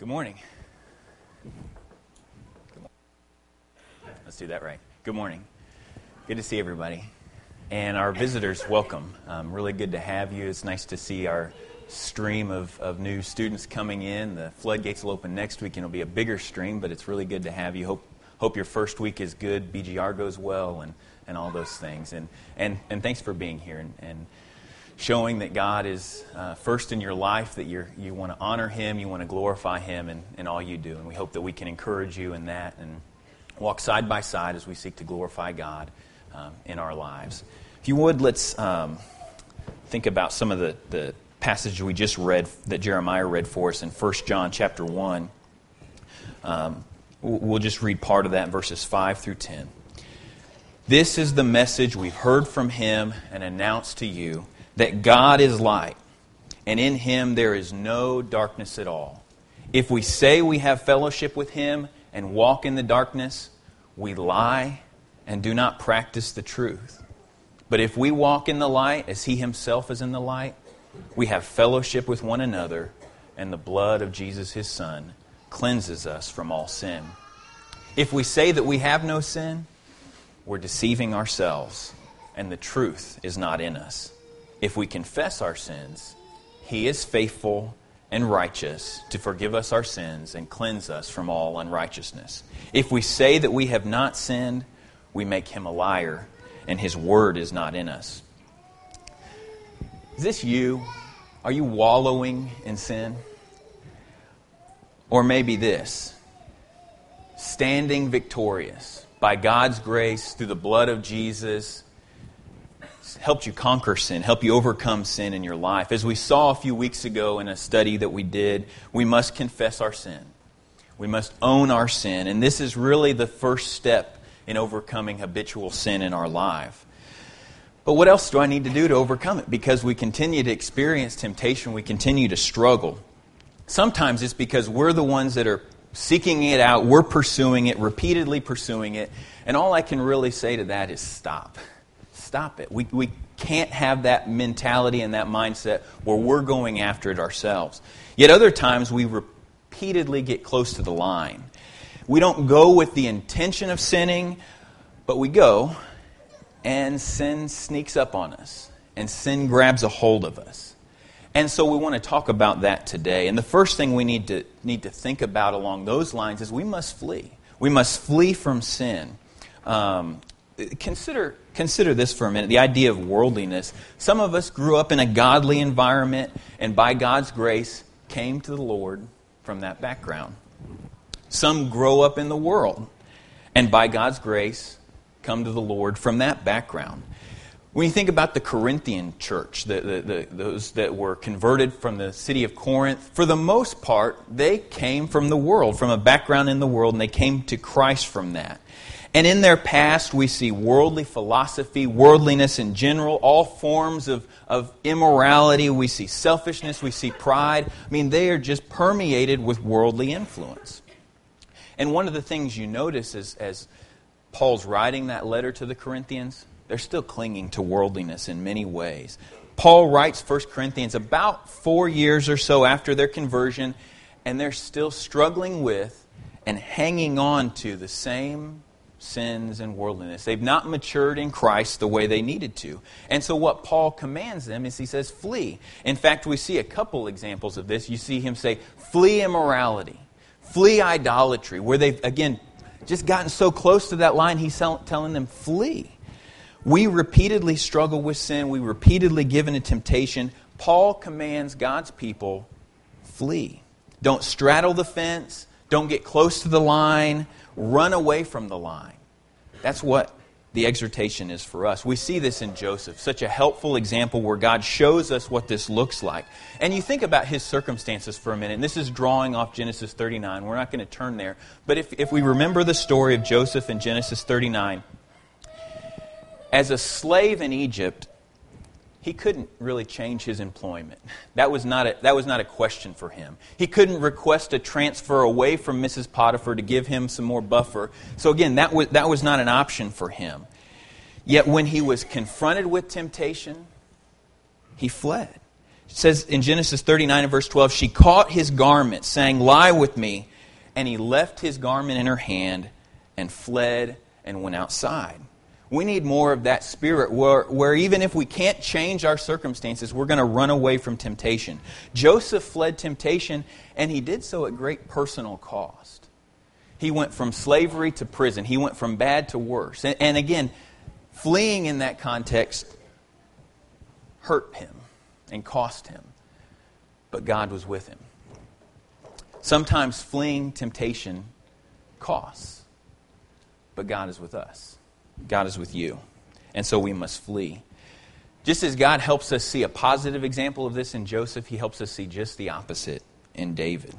Good morning. Let's do that right. Good morning. Good to see everybody. And our visitors, welcome. Really good to have you. It's nice to see our stream of new students coming in. The floodgates will open next week and it'll be a bigger stream, but it's really good to have you. Hope your first week is good, BGR goes well, and all those things. And thanks for being here and showing that God is first in your life, that you want to honor Him, you want to glorify Him in all you do. And we hope that we can encourage you in that and walk side by side as we seek to glorify God in our lives. If you would, let's think about some of the passage we just read, that Jeremiah read for us in 1 John chapter 1. We'll just read part of that, verses 5 through 10. This is the message we've heard from Him and announced to you, that God is light, and in Him there is no darkness at all. If we say we have fellowship with Him and walk in the darkness, we lie and do not practice the truth. But if we walk in the light as He Himself is in the light, we have fellowship with one another, and the blood of Jesus His Son cleanses us from all sin. If we say that we have no sin, we're deceiving ourselves, and the truth is not in us. If we confess our sins, He is faithful and righteous to forgive us our sins and cleanse us from all unrighteousness. If we say that we have not sinned, we make Him a liar, and His word is not in us. Is this you? Are you wallowing in sin? Or maybe this: standing victorious by God's grace through the blood of Jesus, helped you conquer sin, help you overcome sin in your life. As we saw a few weeks ago in a study that we did, we must confess our sin. We must own our sin. And this is really the first step in overcoming habitual sin in our life. But what else do I need to do to overcome it? Because we continue to experience temptation, we continue to struggle. Sometimes it's because we're the ones that are seeking it out, we're pursuing it, repeatedly pursuing it. And all I can really say to that is stop. Stop it. We can't have that mentality and that mindset where we're going after it ourselves. Yet other times we repeatedly get close to the line. We don't go with the intention of sinning, but we go and sin sneaks up on us and sin grabs a hold of us. And so we want to talk about that today. And the first thing we need to think about along those lines is we must flee. We must flee from sin. Consider this for a minute, the idea of worldliness. Some of us grew up in a godly environment and by God's grace came to the Lord from that background. Some grow up in the world and by God's grace come to the Lord from that background. When you think about the Corinthian church, those that were converted from the city of Corinth, for the most part, they came from the world, from a background in the world, and they came to Christ from that. And in their past, we see worldly philosophy, worldliness in general, all forms of immorality. We see selfishness, we see pride. I mean, they are just permeated with worldly influence. And one of the things you notice is, as Paul's writing that letter to the Corinthians, they're still clinging to worldliness in many ways. Paul writes 1 Corinthians about 4 years or so after their conversion, and they're still struggling with and hanging on to the same sins and worldliness. They've not matured in Christ the way they needed to. And so what Paul commands them is he says, flee. In fact, we see a couple examples of this. You see him say, flee immorality, flee idolatry, where they've, again, just gotten so close to that line, he's telling them, flee. We repeatedly struggle with sin. We repeatedly give into temptation. Paul commands God's people, flee. Don't straddle the fence. Don't get close to the line. Run away from the line. That's what the exhortation is for us. We see this in Joseph, such a helpful example where God shows us what this looks like. And you think about his circumstances for a minute, and this is drawing off Genesis 39. We're not going to turn there. But if we remember the story of Joseph in Genesis 39, as a slave in Egypt, he couldn't really change his employment. That was not a question for him. He couldn't request a transfer away from Mrs. Potiphar to give him some more buffer. So again, that was not an option for him. Yet when he was confronted with temptation, he fled. It says in Genesis 39 and verse 12, she caught his garment, saying, "Lie with me." And he left his garment in her hand and fled and went outside. We need more of that spirit where even if we can't change our circumstances, we're going to run away from temptation. Joseph fled temptation, and he did so at great personal cost. He went from slavery to prison. He went from bad to worse. And again, fleeing in that context hurt him and cost him. But God was with him. Sometimes fleeing temptation costs. But God is with us. God is with you. And so we must flee. Just as God helps us see a positive example of this in Joseph, He helps us see just the opposite in David.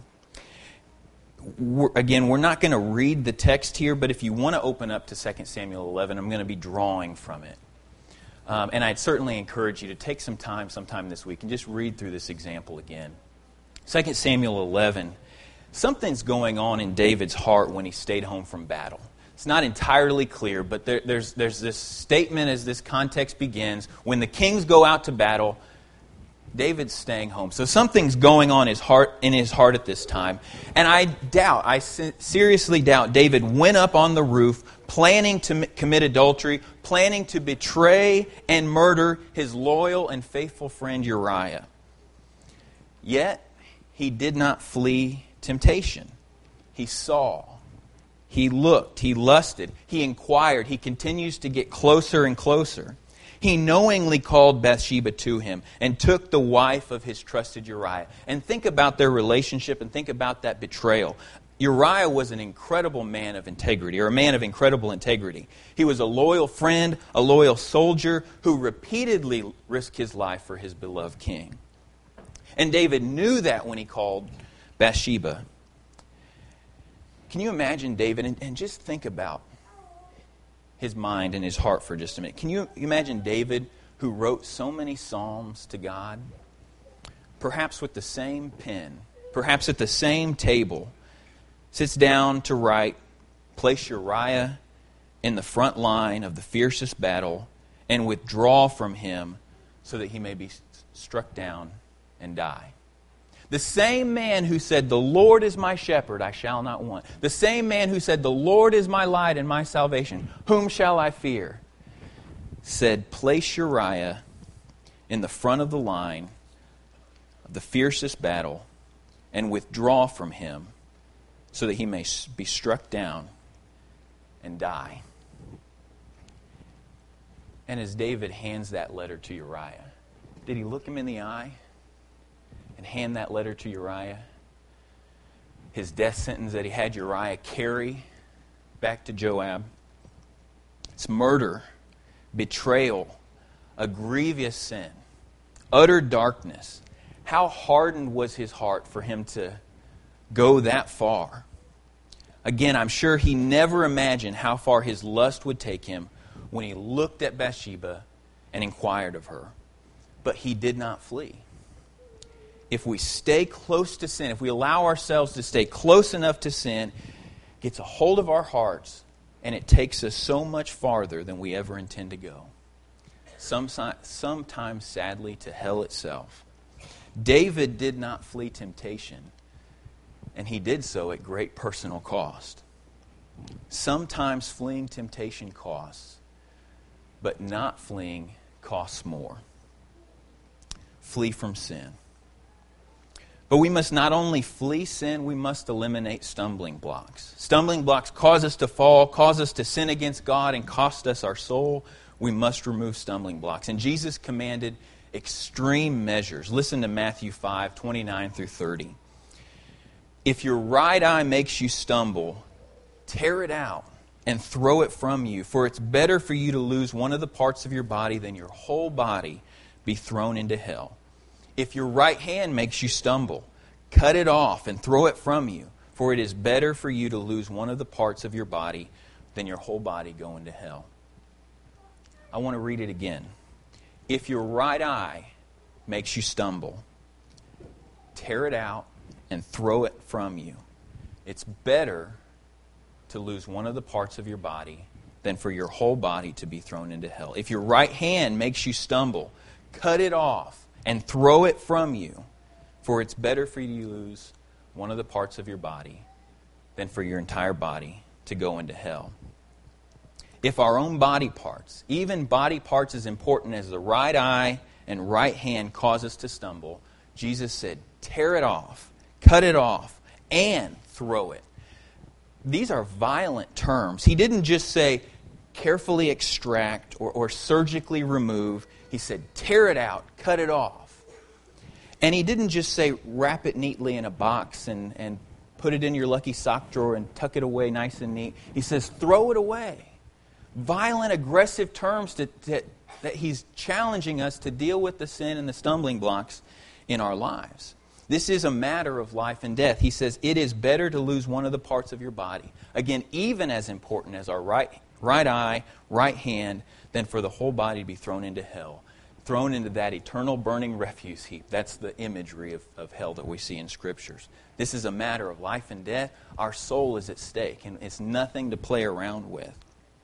We're not going to read the text here, but if you want to open up to 2 Samuel 11, I'm going to be drawing from it. And I'd certainly encourage you to take some time sometime this week and just read through this example again. 2 Samuel 11, something's going on in David's heart when he stayed home from battle. It's not entirely clear, but there's this statement as this context begins. When the kings go out to battle, David's staying home. So something's going on in his heart at this time. And I seriously doubt David went up on the roof planning to commit adultery, planning to betray and murder his loyal and faithful friend Uriah. Yet, he did not flee temptation. He saw. He looked. He lusted. He inquired. He continues to get closer and closer. He knowingly called Bathsheba to him and took the wife of his trusted Uriah. And think about their relationship and think about that betrayal. Uriah was an incredible man of integrity, or a man of incredible integrity. He was a loyal friend, a loyal soldier who repeatedly risked his life for his beloved king. And David knew that when he called Bathsheba. Can you imagine David, and just think about his mind and his heart for just a minute. Can you imagine David, who wrote so many psalms to God, perhaps with the same pen, perhaps at the same table, sits down to write, place Uriah in the front line of the fiercest battle and withdraw from him so that he may be struck down and die. The same man who said, "The Lord is my shepherd, I shall not want." The same man who said, "The Lord is my light and my salvation, whom shall I fear?" said, place Uriah in the front of the line of the fiercest battle and withdraw from him so that he may be struck down and die. And as David hands that letter to Uriah, did he look him in the eye and hand that letter to Uriah? His death sentence that he had Uriah carry back to Joab. It's murder, betrayal, a grievous sin, utter darkness. How hardened was his heart for him to go that far? Again, I'm sure he never imagined how far his lust would take him when he looked at Bathsheba and inquired of her. But he did not flee. If we stay close to sin, if we allow ourselves to stay close enough to sin, it gets a hold of our hearts and it takes us so much farther than we ever intend to go. Sometimes, sadly, to hell itself. David did not flee temptation, and he did so at great personal cost. Sometimes fleeing temptation costs, but not fleeing costs more. Flee from sin. But we must not only flee sin, we must eliminate stumbling blocks. Stumbling blocks cause us to fall, cause us to sin against God, and cost us our soul. We must remove stumbling blocks. And Jesus commanded extreme measures. Listen to Matthew 5:29 through 30. If your right eye makes you stumble, tear it out and throw it from you, for it's better for you to lose one of the parts of your body than your whole body be thrown into hell. If your right hand makes you stumble, cut it off and throw it from you, for it is better for you to lose one of the parts of your body than your whole body go into hell. I want to read it again. If your right eye makes you stumble, tear it out and throw it from you. It's better to lose one of the parts of your body than for your whole body to be thrown into hell. If your right hand makes you stumble, cut it off and throw it from you, for it's better for you to lose one of the parts of your body than for your entire body to go into hell. If our own body parts, even body parts as important as the right eye and right hand, cause us to stumble, Jesus said, tear it off, cut it off, and throw it. These are violent terms. He didn't just say, carefully extract or surgically remove. He said, tear it out, cut it off. And he didn't just say, wrap it neatly in a box and put it in your lucky sock drawer and tuck it away nice and neat. He says, throw it away. Violent, aggressive terms that he's challenging us to deal with the sin and the stumbling blocks in our lives. This is a matter of life and death. He says, it is better to lose one of the parts of your body, again, even as important as our right eye, right hand, than for the whole body to be thrown into hell, thrown into that eternal burning refuse heap. That's the imagery of hell that we see in Scriptures. This is a matter of life and death. Our soul is at stake, and it's nothing to play around with.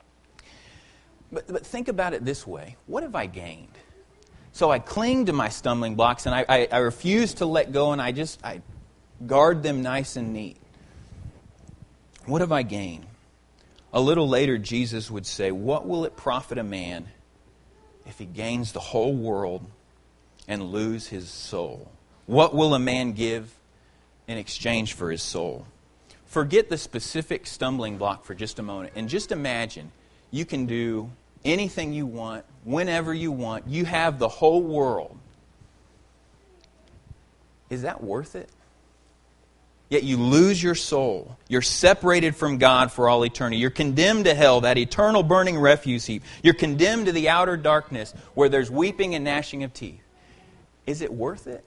But think about it this way. What have I gained? So I cling to my stumbling blocks, and I refuse to let go, and I guard them nice and neat. What have I gained? A little later, Jesus would say, what will it profit a man if he gains the whole world and lose his soul? What will a man give in exchange for his soul? Forget the specific stumbling block for just a moment, and just imagine you can do anything you want, whenever you want. You have the whole world. Is that worth it? Yet you lose your soul. You're separated from God for all eternity. You're condemned to hell, that eternal burning refuse heap. You're condemned to the outer darkness where there's weeping and gnashing of teeth. Is it worth it?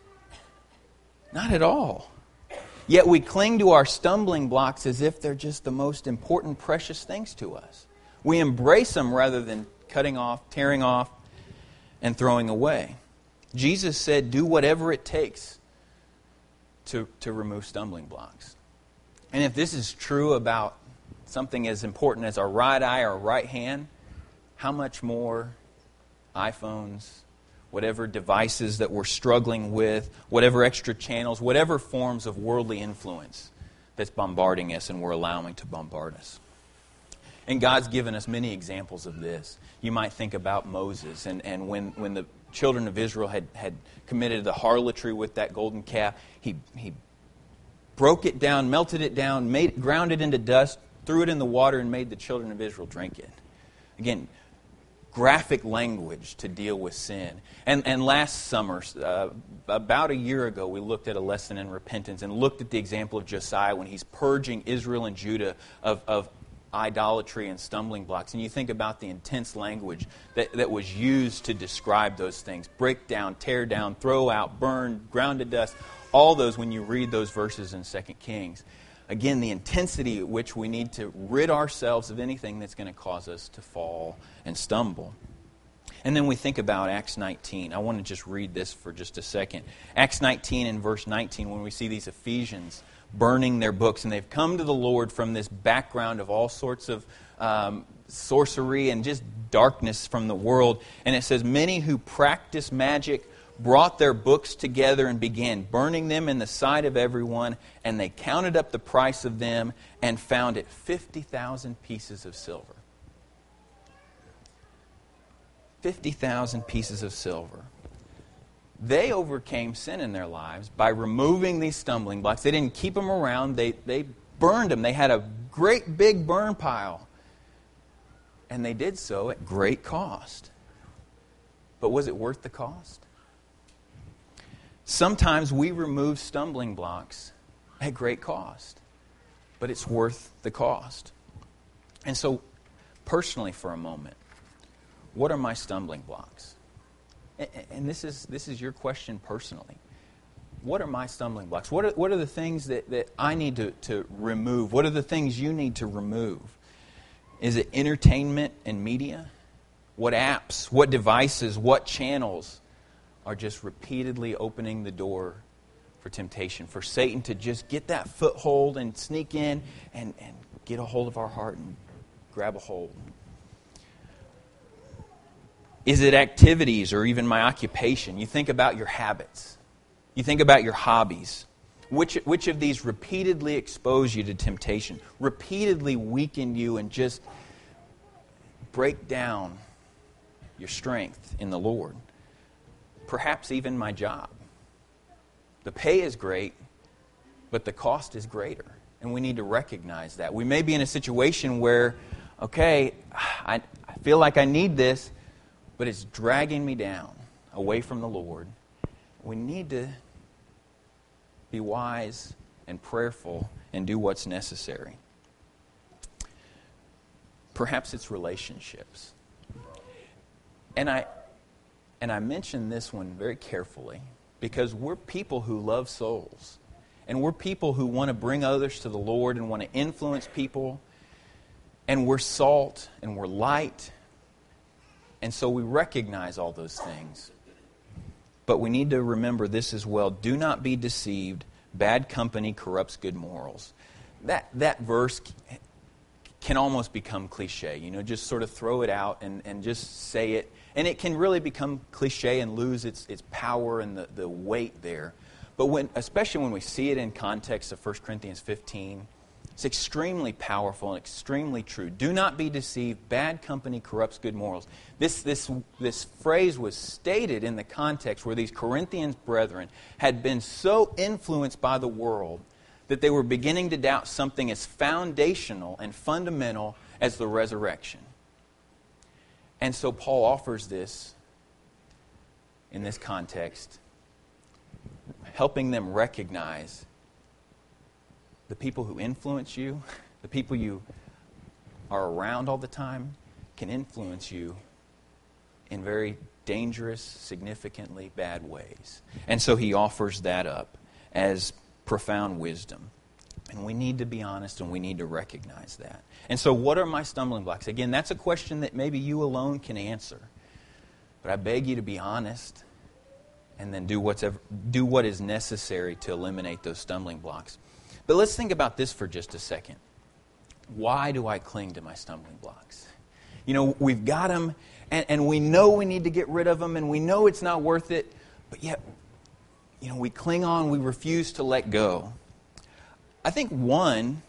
Not at all. Yet we cling to our stumbling blocks as if they're just the most important, precious things to us. We embrace them rather than cutting off, tearing off, and throwing away. Jesus said, do whatever it takes to remove stumbling blocks. And if this is true about something as important as our right eye or right hand, how much more iPhones, whatever devices that we're struggling with, whatever extra channels, whatever forms of worldly influence that's bombarding us and we're allowing to bombard us. And God's given us many examples of this. You might think about Moses and when the children of Israel had committed the harlotry with that golden calf, he broke it down, melted it down, ground it into dust, threw it in the water, and made the children of Israel drink it. Again, graphic language to deal with sin. And last summer, about a year ago, we looked at a lesson in repentance and looked at the example of Josiah when he's purging Israel and Judah of idolatry and stumbling blocks. And you think about the intense language that was used to describe those things. Break down, tear down, throw out, burn, ground to dust. All those when you read those verses in 2 Kings. Again, the intensity at which we need to rid ourselves of anything that's going to cause us to fall and stumble. And then we think about Acts 19. I want to just read this for just a second. Acts 19 and verse 19, when we see these Ephesians burning their books, and they've come to the Lord from this background of all sorts of sorcery and just darkness from the world. And it says, many who practice magic brought their books together and began burning them in the sight of everyone, and they counted up the price of them and found it 50,000 pieces of silver. 50,000 pieces of silver. They overcame sin in their lives by removing these stumbling blocks. They didn't keep them around. They burned them. They had a great big burn pile. And they did so at great cost. But was it worth the cost? Sometimes we remove stumbling blocks at great cost. But it's worth the cost. And so, personally for a moment, what are my stumbling blocks? And this is your question personally. What are my stumbling blocks? What are the things that I need to remove? What are the things you need to remove? Is it entertainment and media? What apps, what devices, what channels are just repeatedly opening the door for temptation, for Satan to just get that foothold and sneak in and get a hold of our heart and grab a hold? Is it activities or even my occupation? You think about your habits. You think about your hobbies. Which of these repeatedly expose you to temptation, repeatedly weaken you and just break down your strength in the Lord? Perhaps even my job. The pay is great, but the cost is greater. And we need to recognize that. We may be in a situation where, okay, I feel like I need this, but it's dragging me down away from the Lord. We need to be wise and prayerful and do what's necessary. Perhaps it's relationships. And I mention this one very carefully because we're people who love souls. And we're people who want to bring others to the Lord and want to influence people. And we're salt and we're light. And so we recognize all those things. But we need to remember this as well. Do not be deceived. Bad company corrupts good morals. That verse can almost become cliche. Just sort of throw it out and just say it. And it can really become cliche and lose its power and the weight there. But especially when we see it in context of 1 Corinthians 15, it's extremely powerful and extremely true. Do not be deceived. Bad company corrupts good morals. This phrase was stated in the context where these Corinthians brethren had been so influenced by the world that they were beginning to doubt something as foundational and fundamental as the resurrection. And so Paul offers this in this context, helping them recognize the people who influence you, the people you are around all the time, can influence you in very dangerous, significantly bad ways. And so he offers that up as profound wisdom. And we need to be honest and we need to recognize that. And so what are my stumbling blocks? Again, that's a question that maybe you alone can answer. But I beg you to be honest and then do what is necessary to eliminate those stumbling blocks. But let's think about this for just a second. Why do I cling to my stumbling blocks? We've got them, and we know we need to get rid of them, and we know it's not worth it, but yet, we cling on, we refuse to let go. I think one,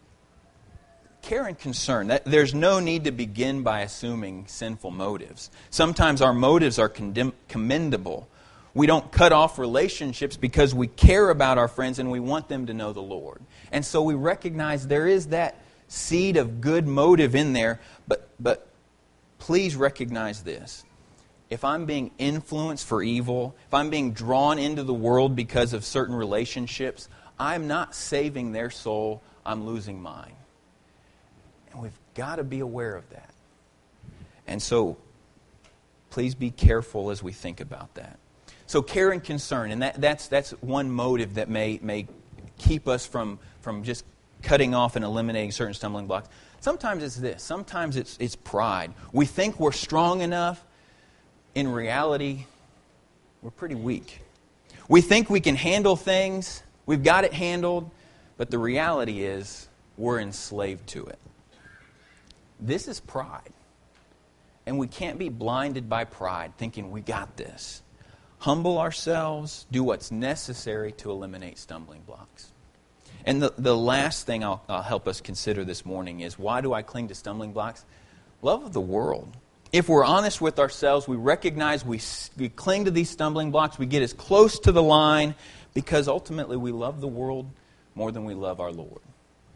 care and concern. There's no need to begin by assuming sinful motives. Sometimes our motives are commendable. We don't cut off relationships because we care about our friends and we want them to know the Lord. And so we recognize there is that seed of good motive in there, but please recognize this. If I'm being influenced for evil, if I'm being drawn into the world because of certain relationships, I'm not saving their soul, I'm losing mine. And we've got to be aware of that. And so please be careful as we think about that. So care and concern, and that's one motive that may keep us from just cutting off and eliminating certain stumbling blocks. Sometimes it's this. Sometimes it's pride. We think we're strong enough. In reality, we're pretty weak. We think we can handle things. We've got it handled. But the reality is we're enslaved to it. This is pride. And we can't be blinded by pride thinking we got this. Humble ourselves, do what's necessary to eliminate stumbling blocks. And the last thing I'll help us consider this morning is, why do I cling to stumbling blocks? Love of the world. If we're honest with ourselves, we recognize we cling to these stumbling blocks, we get as close to the line because ultimately we love the world more than we love our Lord.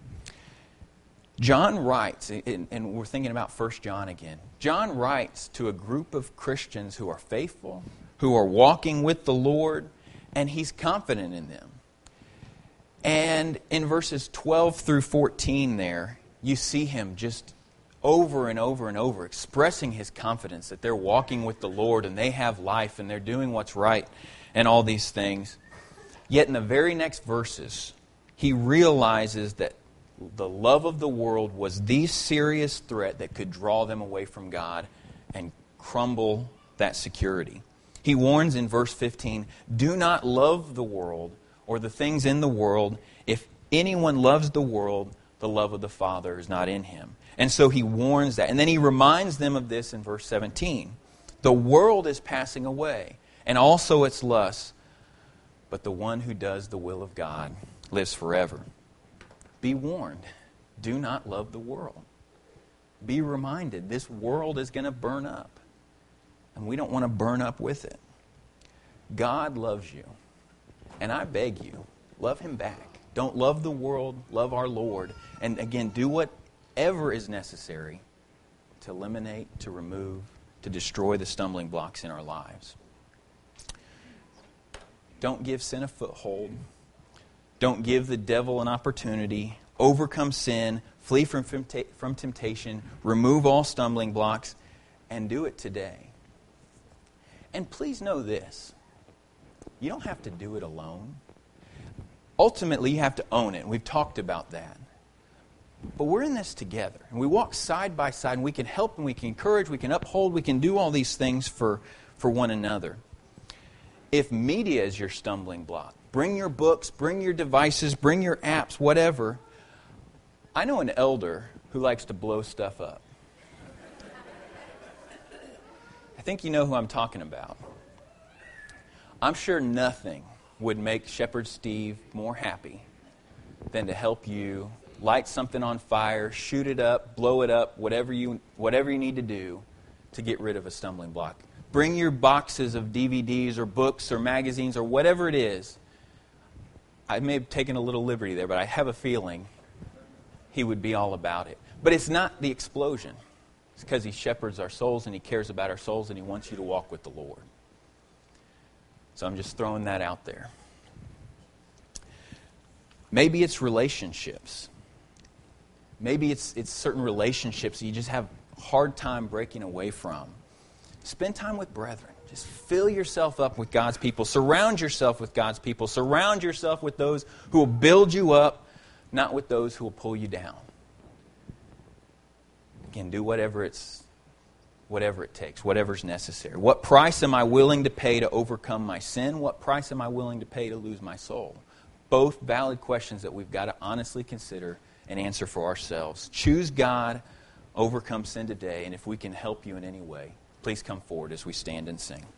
John writes, and we're thinking about 1 John again. John writes to a group of Christians who are faithful, who are walking with the Lord, and he's confident in them. And in verses 12 through 14 there, you see him just over and over and over expressing his confidence that they're walking with the Lord and they have life and they're doing what's right and all these things. Yet in the very next verses, he realizes that the love of the world was the serious threat that could draw them away from God and crumble that security. He warns in verse 15, do not love the world or the things in the world. If anyone loves the world, the love of the Father is not in him. And so he warns that. And then he reminds them of this in verse 17. The world is passing away, and also its lusts, but the one who does the will of God lives forever. Be warned, do not love the world. Be reminded, this world is going to burn up, and we don't want to burn up with it. God loves you, and I beg you, love Him back. Don't love the world, love our Lord, and again, do whatever is necessary to eliminate, to remove, to destroy the stumbling blocks in our lives. Don't give sin a foothold. Don't give the devil an opportunity. Overcome sin, flee from temptation, remove all stumbling blocks, and do it today. And please know this, you don't have to do it alone. Ultimately, you have to own it. We've talked about that. But we're in this together. And we walk side by side, and we can help, and we can encourage, we can uphold, we can do all these things for one another. If media is your stumbling block, bring your books, bring your devices, bring your apps, whatever. I know an elder who likes to blow stuff up. I think you know who I'm talking about. I'm sure nothing would make Shepherd Steve more happy than to help you light something on fire, shoot it up, blow it up, whatever you need to do to get rid of a stumbling block. Bring your boxes of DVDs or books or magazines or whatever it is. I may have taken a little liberty there, but I have a feeling he would be all about it. But it's not the explosion. It's because He shepherds our souls and He cares about our souls and He wants you to walk with the Lord. So I'm just throwing that out there. Maybe it's relationships. Maybe it's certain relationships that you just have a hard time breaking away from. Spend time with brethren. Just fill yourself up with God's people. Surround yourself with God's people. Surround yourself with those who will build you up, not with those who will pull you down. Again, do whatever it takes, whatever's necessary. What price am I willing to pay to overcome my sin? What price am I willing to pay to lose my soul? Both valid questions that we've got to honestly consider and answer for ourselves. Choose God, overcome sin today, and if we can help you in any way, please come forward as we stand and sing.